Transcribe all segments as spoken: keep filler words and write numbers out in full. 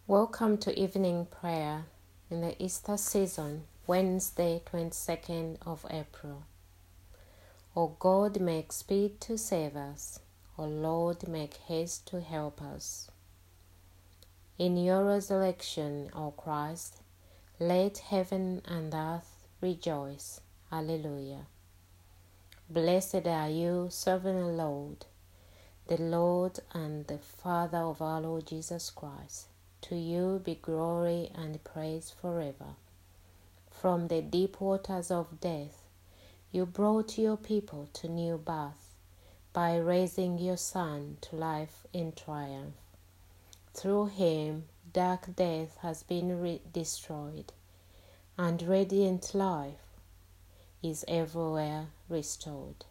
Welcome to evening prayer in the Easter season, Wednesday, twenty-second of April. O God, make speed to save us. O Lord, make haste to help us. In your resurrection, O Christ, let heaven and earth rejoice. Alleluia. Blessed are you, sovereign Lord, the Lord and the Father of our Lord Jesus Christ. To you be glory and praise forever. From the deep waters of death, you brought your people to new birth by raising your Son to life in triumph. Through him, dark death has been re- destroyed, and radiant life is everywhere restored.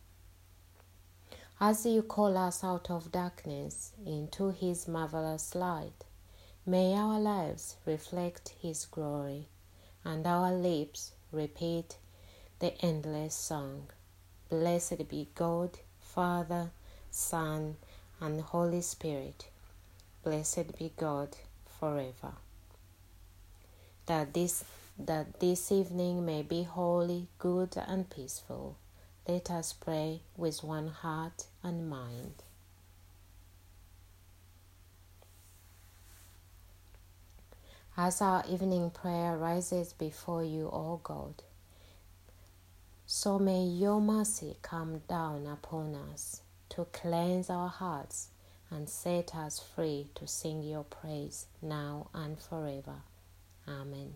As you call us out of darkness into his marvelous light, may our lives reflect his glory, and our lips repeat the endless song. Blessed be God, Father, Son, and Holy Spirit. Blessed be God forever. That this, that this evening may be holy, good, and peaceful. Let us pray with one heart and mind. As our evening prayer rises before you, O God, so may your mercy come down upon us to cleanse our hearts and set us free to sing your praise now and forever. Amen.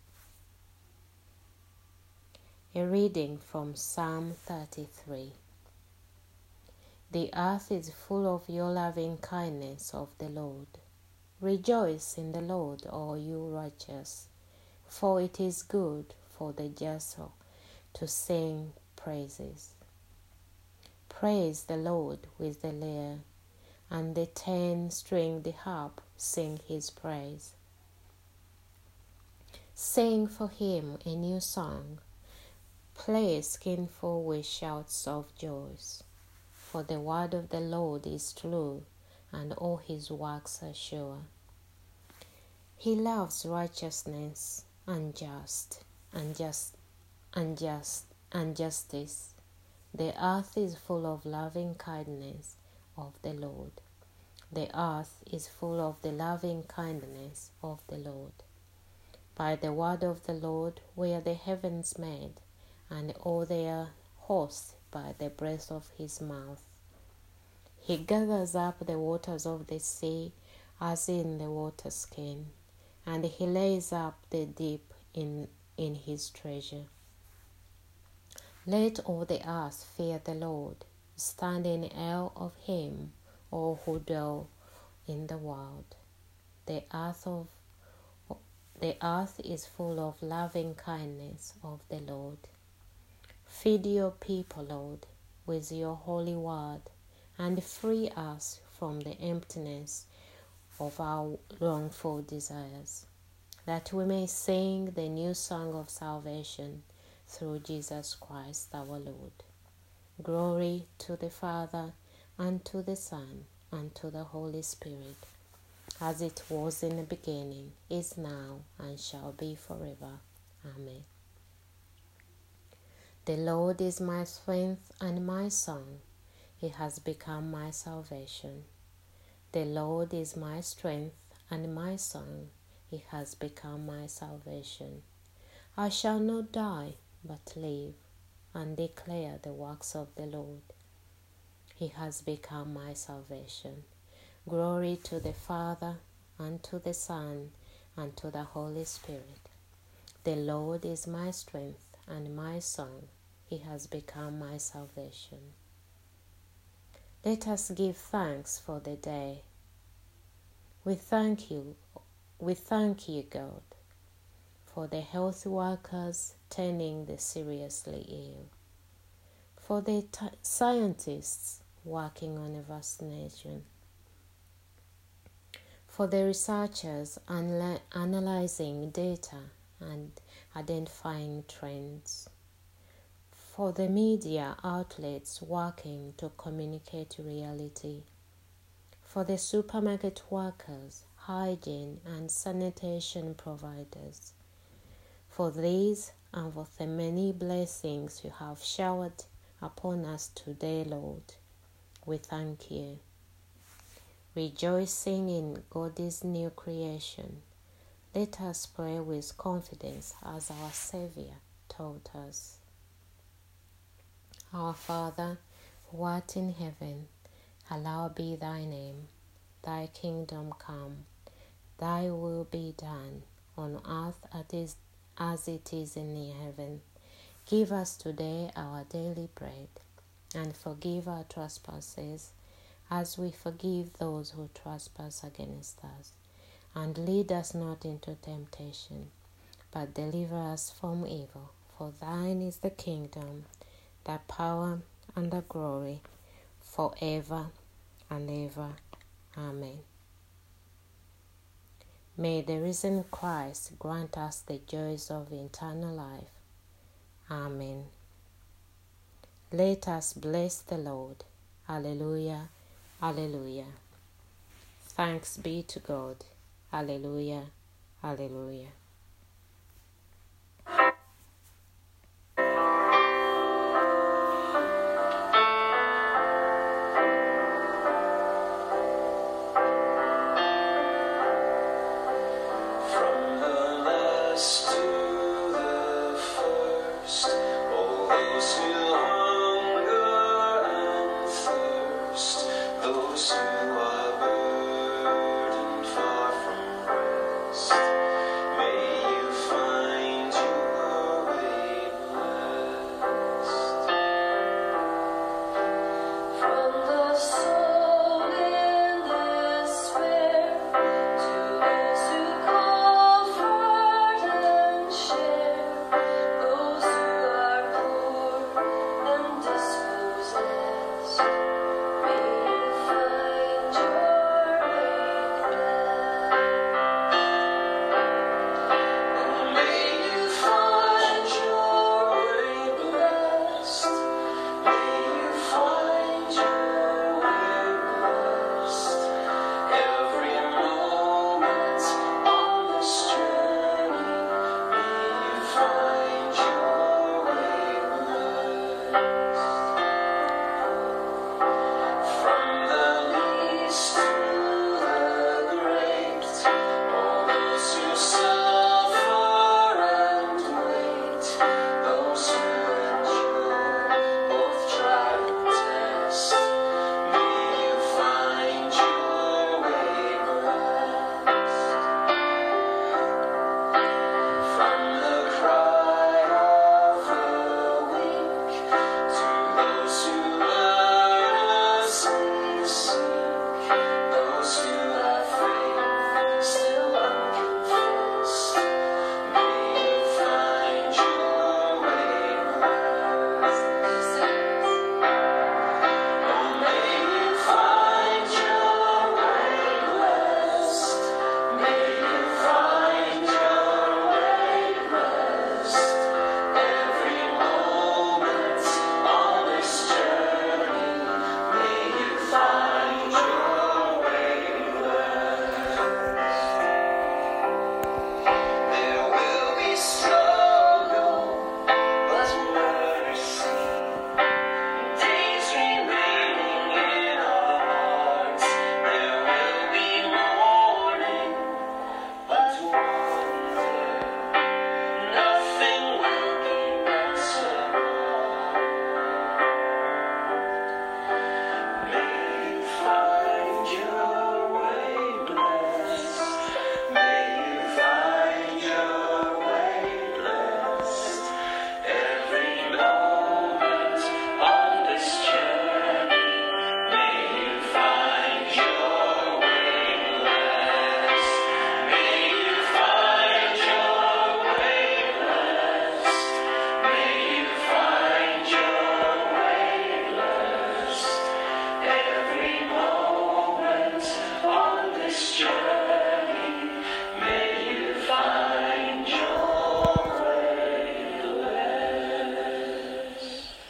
A reading from Psalm thirty-three. The earth is full of your loving kindness of the Lord. Rejoice in the Lord, all you righteous, for it is good for the just to sing praises. Praise the Lord with the lyre, and the ten-stringed harp sing his praise. Sing for him a new song, play skillful with shouts of joy. For the word of the Lord is true, and all his works are sure. He loves righteousness and just, and just, and just, and justice. The earth is full of loving kindness of the Lord. The earth is full of the loving kindness of the Lord. By the word of the Lord were the heavens made, and all their hosts by the breath of his mouth. He gathers up the waters of the sea as in the water skin, and he lays up the deep in, in his treasure. Let all the earth fear the Lord, stand in awe of him, all who dwell in the world. The earth of the earth is full of loving kindness of the Lord. Feed your people, Lord, with your holy word, and free us from the emptiness of our wrongful desires, that we may sing the new song of salvation through Jesus Christ our Lord. Glory to the Father, and to the Son, and to the Holy Spirit, as it was in the beginning, is now, and shall be forever. Amen. The Lord is my strength and my song. He has become my salvation. The Lord is my strength and my song. He has become my salvation. I shall not die, but live, and declare the works of the Lord. He has become my salvation. Glory to the Father, and to the Son, and to the Holy Spirit. The Lord is my strength and my song. He has become my salvation. Let us give thanks for the day. We thank you, we thank you, God, for the health workers tending the seriously ill, for the t- scientists working on a vaccination, for the researchers anal- analyzing data and identifying trends, for the media outlets working to communicate reality, for the supermarket workers hygiene and sanitation providers. For these and for the many blessings you have showered upon us today, Lord, we thank you. Rejoicing in God's new creation, let us pray with confidence as our Savior taught us. Our Father, who art in heaven, hallowed be thy name. Thy kingdom come, thy will be done, on earth as it is in heaven. Give us today our daily bread, and forgive our trespasses, as we forgive those who trespass against us. And lead us not into temptation, but deliver us from evil. For thine is the kingdom, the power, and the glory, forever and ever. Amen. May the risen Christ grant us the joys of eternal life. Amen. Let us bless the Lord. Alleluia, alleluia. Thanks be to God. Alleluia, alleluia.